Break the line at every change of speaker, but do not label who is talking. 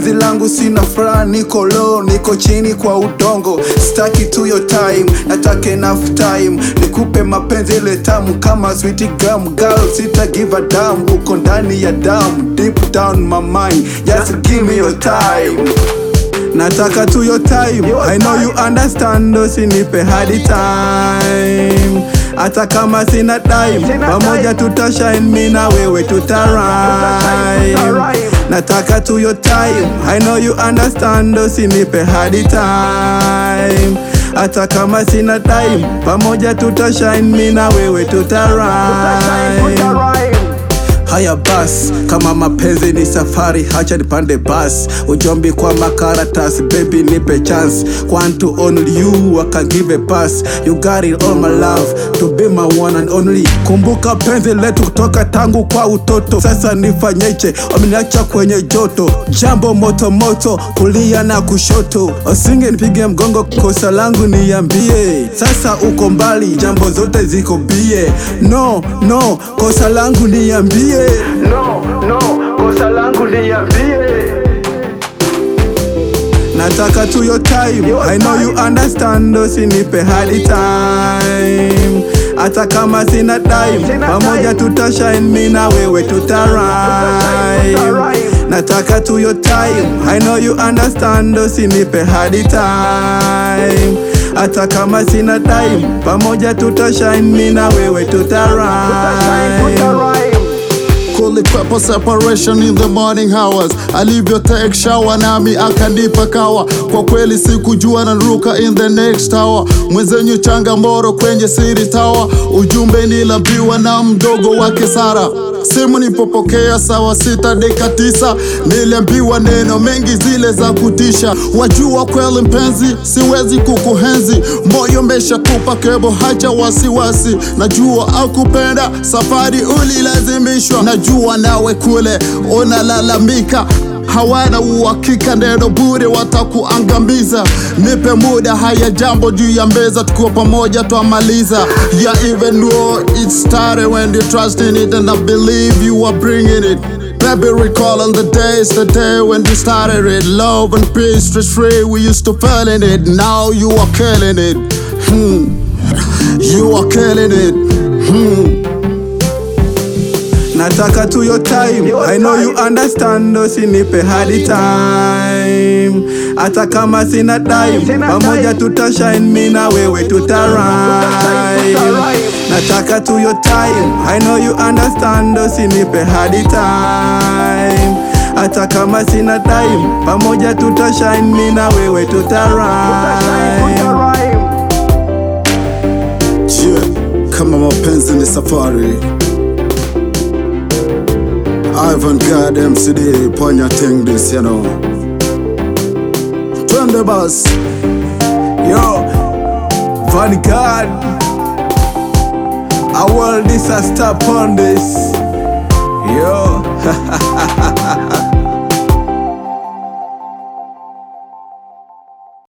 penzi langu sina furaha, niko low, niko chini kwa udongo. Staki to your time, nataka enough time. Nikupe mapenzi ile tamu kama sweet gum. Girl, sita give a damn, uko ndani ya damu. Deep down my mind, just give me your time. Nataka to your time, I know you understand, usinipe hadi time. Hata kama sina time, pamoja tutashine, mimi na wewe tutarime. Nataka to your time, I know you understand, usinipe hadi time. Hata kama sina time, pamoja tutashine, mimi na wewe tutarime. Haya bas, kama mapenzi ni safari, hacha nipande bus. Ujombi kwa makaratasi, baby nipe chance. Want to only you, I can give a pass. You got it all my love, to be my one and only. Kumbuka penzi letu kutoka tangu kwa utoto. Sasa nifanyeje, wameniacha kwenye joto. Jambo moto moto, kulia na kushoto. Usinge nipige mgongo, kosa langu niambie. Sasa uko mbali, jambo zote ziko bie. No, kosa langu niambie. No, kosa langu niambie. Nataka to your time, I know you understand, usinipe hadi time. Hata kama sina time, pamoja tutashine, mimi na wewe tutarime. Nataka to your time, I know you understand, usinipe hadi time. Hata kama sina time, pamoja tutashine, mimi na wewe tutarime.
Kulikwepo separation in the morning hours. Alivyo take shower nami akanipa kawa. Kwa kweli sikujua naruka in the next hour. Mwenzenyu changamoro kwenye City Tower. Ujumbe nilambiwa na mdogo wake Sara. Simu nipopokea sawa 6 dakika 9. Niliambiwa neno mengi zile za kutisha. Wajua kweli mpenzi, siwezi kukuhenzi. Moyo meshakupa kebo, hacha wasiwasi. Najua au kupenda, safari ulilazimishwa. Najua nawe kule unalalamika, hawana uhakika, neno bure watakuangamiza. Nipe muda, haya jambo juu ya meza, tukiwa pamoja tuamaliza. Yeah, even though it started when you trust in it and I believe you are bringing it. Baby, recalling the days, the day when we started it. Love and peace, stress free, we used to feel in it. Now you are killing it. You are killing it.
Nataka to your time, I know you understand, usinipe hadi time. Hata kama sina time, pamoja tutashine, mimi na wewe tutarime. Nataka to your time, I know you understand, usinipe hadi time. Hata kama sina time, pamoja tutashine, mimi na wewe tutarime.
Yeah, kama mapenzi ni safari. Ivan God MCD, ponya thing this, you know. Turn the bus.
Yo, Vanguard. I want this a stop on this. Yo.